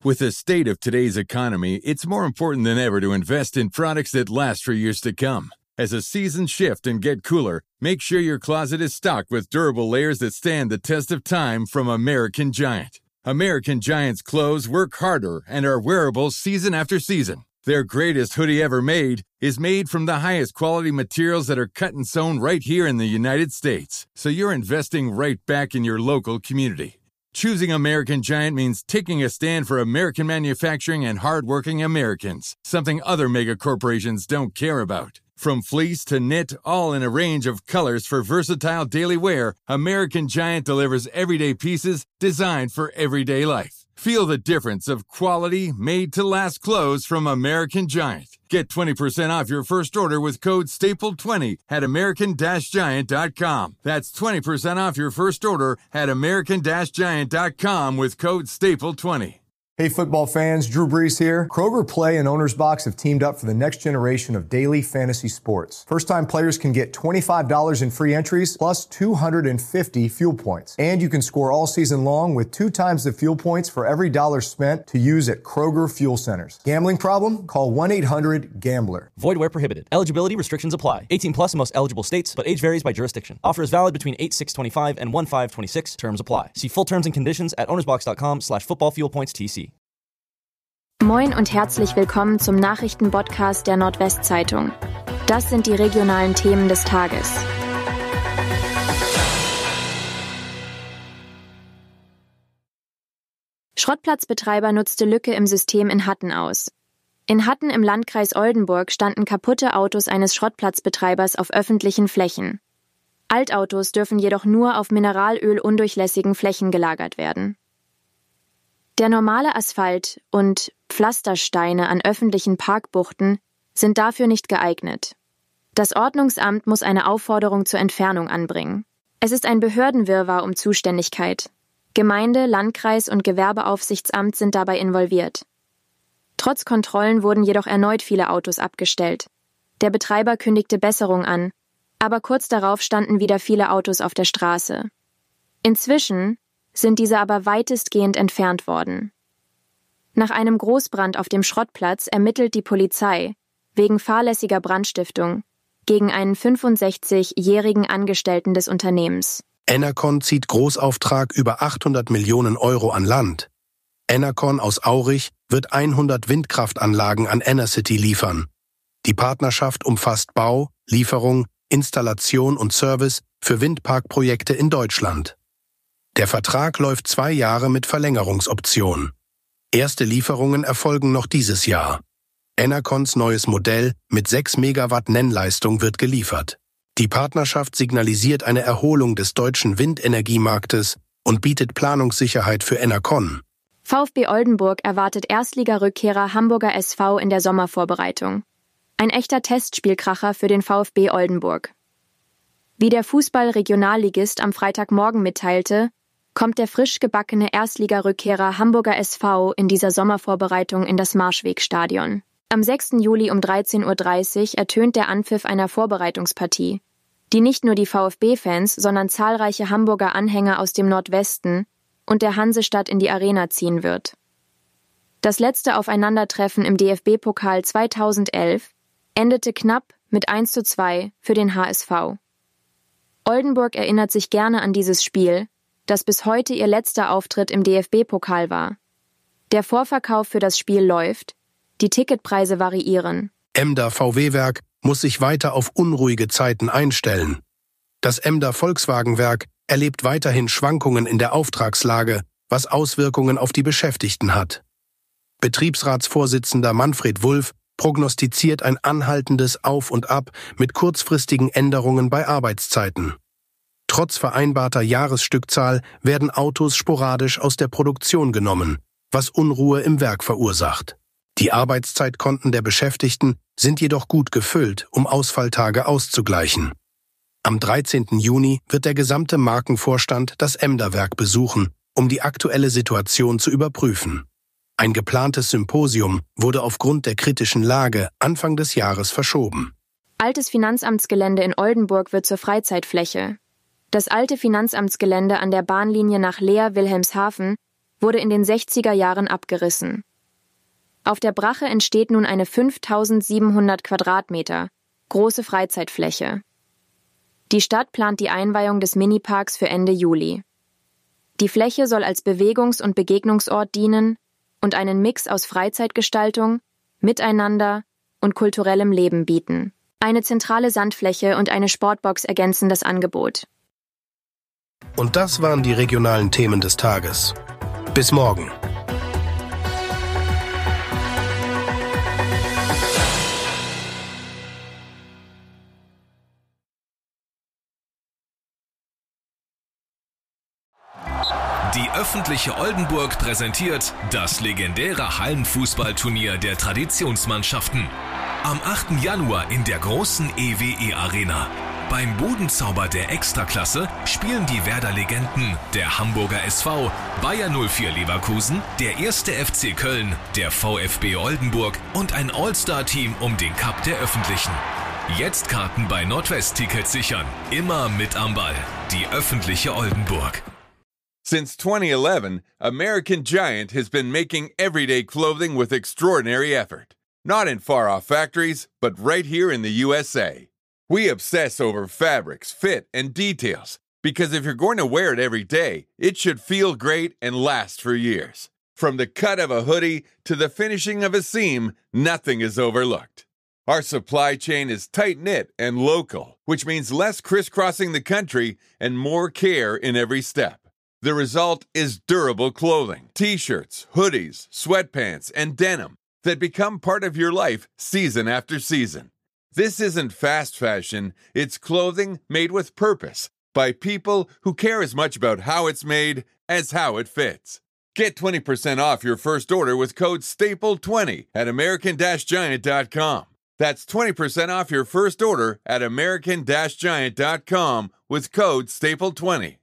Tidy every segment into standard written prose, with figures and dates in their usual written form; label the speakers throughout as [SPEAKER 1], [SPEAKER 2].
[SPEAKER 1] With the state of today's economy, it's more important than ever to invest in products that last for years to come. As the seasons shift and get cooler, make sure your closet is stocked with durable layers that stand the test of time from American Giant. American Giant's clothes work harder and are wearable season after season. Their greatest hoodie ever made is made from the highest quality materials that are cut and sewn right here in the United States. So you're investing right back in your local community. Choosing American Giant means taking a stand for American manufacturing and hardworking Americans, something other mega corporations don't care about. From fleece to knit, all in a range of colors for versatile daily wear, American Giant delivers everyday pieces designed for everyday life. Feel the difference of quality, made-to-last clothes from American Giant. Get 20% off your first order with code STAPLE20 at american-giant.com. That's 20% off your first order at american-giant.com with code STAPLE20.
[SPEAKER 2] Hey football fans, Drew Brees here. Kroger Play and Owner's Box have teamed up for the next generation of daily fantasy sports. First-time players can get $25 in free entries plus 250 fuel points. And you can score all season long with 2 times the fuel points for every dollar spent to use at Kroger Fuel Centers. Gambling problem? Call 1-800-GAMBLER.
[SPEAKER 3] Void where prohibited. Eligibility restrictions apply. 18 plus in most eligible states, but age varies by jurisdiction. Offer is valid between 8/6/25 and 1/5/26. Terms apply. See full terms and conditions at ownersbox.com/footballfuelpointstc.
[SPEAKER 4] Moin und herzlich willkommen zum Nachrichtenpodcast der Nordwestzeitung. Das sind die regionalen Themen des Tages. Schrottplatzbetreiber nutzte Lücke im System in Hatten aus. In Hatten im Landkreis Oldenburg standen kaputte Autos eines Schrottplatzbetreibers auf öffentlichen Flächen. Altautos dürfen jedoch nur auf mineralölundurchlässigen Flächen gelagert werden. Der normale Asphalt und Pflastersteine an öffentlichen Parkbuchten sind dafür nicht geeignet. Das Ordnungsamt muss eine Aufforderung zur Entfernung anbringen. Es ist ein Behördenwirrwarr um Zuständigkeit. Gemeinde, Landkreis und Gewerbeaufsichtsamt sind dabei involviert. Trotz Kontrollen wurden jedoch erneut viele Autos abgestellt. Der Betreiber kündigte Besserung an, aber kurz darauf standen wieder viele Autos auf der Straße. Inzwischen sind diese aber weitestgehend entfernt worden. Nach einem Großbrand auf dem Schrottplatz ermittelt die Polizei wegen fahrlässiger Brandstiftung gegen einen 65-jährigen Angestellten des Unternehmens.
[SPEAKER 5] Enercon zieht Großauftrag über 800 Millionen Euro an Land. Enercon aus Aurich wird 100 Windkraftanlagen an Enercity liefern. Die Partnerschaft umfasst Bau, Lieferung, Installation und Service für Windparkprojekte in Deutschland. Der Vertrag läuft 2 Jahre mit Verlängerungsoption. Erste Lieferungen erfolgen noch dieses Jahr. Enercons neues Modell mit 6 Megawatt Nennleistung wird geliefert. Die Partnerschaft signalisiert eine Erholung des deutschen Windenergiemarktes und bietet Planungssicherheit für Enercon.
[SPEAKER 4] VfB Oldenburg erwartet Erstligarückkehrer Hamburger SV in der Sommervorbereitung. Ein echter Testspielkracher für den VfB Oldenburg. Wie der Fußball-Regionalligist am Freitagmorgen mitteilte, kommt der frisch gebackene Erstligarückkehrer Hamburger SV in dieser Sommervorbereitung in das Marschwegstadion. Am 6. Juli um 13:30 Uhr ertönt der Anpfiff einer Vorbereitungspartie, die nicht nur die VfB-Fans, sondern zahlreiche Hamburger Anhänger aus dem Nordwesten und der Hansestadt in die Arena ziehen wird. Das letzte Aufeinandertreffen im DFB-Pokal 2011 endete knapp mit 1:2 für den HSV. Oldenburg erinnert sich gerne an dieses Spiel, das bis heute ihr letzter Auftritt im DFB-Pokal war. Der Vorverkauf für das Spiel läuft, die Ticketpreise variieren.
[SPEAKER 5] Emder VW-Werk muss sich weiter auf unruhige Zeiten einstellen. Das Emder Volkswagen-Werk erlebt weiterhin Schwankungen in der Auftragslage, was Auswirkungen auf die Beschäftigten hat. Betriebsratsvorsitzender Manfred Wulff prognostiziert ein anhaltendes Auf und Ab mit kurzfristigen Änderungen bei Arbeitszeiten. Trotz vereinbarter Jahresstückzahl werden Autos sporadisch aus der Produktion genommen, was Unruhe im Werk verursacht. Die Arbeitszeitkonten der Beschäftigten sind jedoch gut gefüllt, um Ausfalltage auszugleichen. Am 13. Juni wird der gesamte Markenvorstand das Emder-Werk besuchen, um die aktuelle Situation zu überprüfen. Ein geplantes Symposium wurde aufgrund der kritischen Lage Anfang des Jahres verschoben.
[SPEAKER 4] Altes Finanzamtsgelände in Oldenburg wird zur Freizeitfläche. Das alte Finanzamtsgelände an der Bahnlinie nach Leer-Wilhelmshaven wurde in den 60er Jahren abgerissen. Auf der Brache entsteht nun eine 5.700 Quadratmeter große Freizeitfläche. Die Stadt plant die Einweihung des Miniparks für Ende Juli. Die Fläche soll als Bewegungs- und Begegnungsort dienen und einen Mix aus Freizeitgestaltung, Miteinander und kulturellem Leben bieten. Eine zentrale Sandfläche und eine Sportbox ergänzen das Angebot.
[SPEAKER 5] Und das waren die regionalen Themen des Tages. Bis morgen.
[SPEAKER 6] Die öffentliche Oldenburg präsentiert das legendäre Hallenfußballturnier der Traditionsmannschaften. Am 8. Januar in der großen EWE Arena. Beim Budenzauber der Extraklasse spielen die Werder-Legenden, der Hamburger SV, Bayer 04 Leverkusen, der 1. FC Köln, der VfB Oldenburg und ein All-Star-Team um den Cup der Öffentlichen. Jetzt Karten bei Nordwest-Tickets sichern. Immer mit am Ball. Die öffentliche Oldenburg.
[SPEAKER 1] Since 2011, American Giant has been making everyday clothing with extraordinary effort. Not in far-off factories, but right here in the USA. We obsess over fabrics, fit, and details, because if you're going to wear it every day, it should feel great and last for years. From the cut of a hoodie to the finishing of a seam, nothing is overlooked. Our supply chain is tight-knit and local, which means less crisscrossing the country and more care in every step. The result is durable clothing, t-shirts, hoodies, sweatpants, and denim that become part of your life season after season. This isn't fast fashion, it's clothing made with purpose by people who care as much about how it's made as how it fits. Get 20% off your first order with code STAPLE20 at American-Giant.com. That's 20% off your first order at American-Giant.com with code STAPLE20.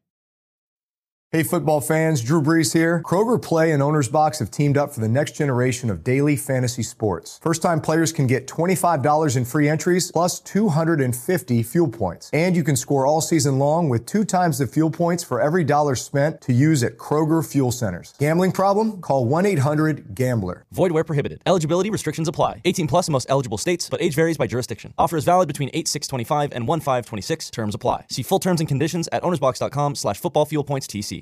[SPEAKER 2] Hey football fans, Drew Brees here. Kroger Play and Owner's Box have teamed up for the next generation of daily fantasy sports. First-time players can get $25 in free entries plus 250 fuel points. And you can score all season long with 2 times the fuel points for every dollar spent to use at Kroger Fuel Centers. Gambling problem? Call 1-800-GAMBLER.
[SPEAKER 3] Void where prohibited. Eligibility restrictions apply. 18 plus in most eligible states, but age varies by jurisdiction. Offer is valid between 8/6/25 and 1/5/26. Terms apply. See full terms and conditions at ownersbox.com/footballfuelpointstc.